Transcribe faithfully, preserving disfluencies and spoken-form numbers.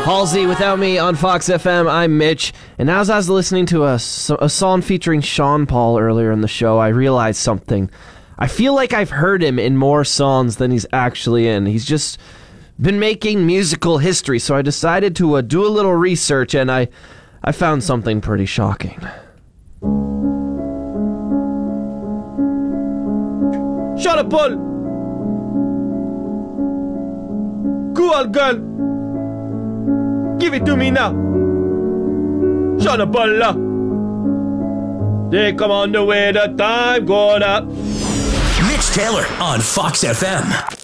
Halsey, Without Me on Fox F M. I'm Mitch, and as I was listening to a, a song featuring Sean Paul earlier in the show, I realized something. I feel like I've heard him in more songs than he's actually in. He's just been making musical history, so I decided to uh, do a little research, and I, I found something pretty shocking. Sean Paul! Cool girl! Give it to me now! Sean Paul! They come on the way, the time going up. Mitch Taylor on Fox F M.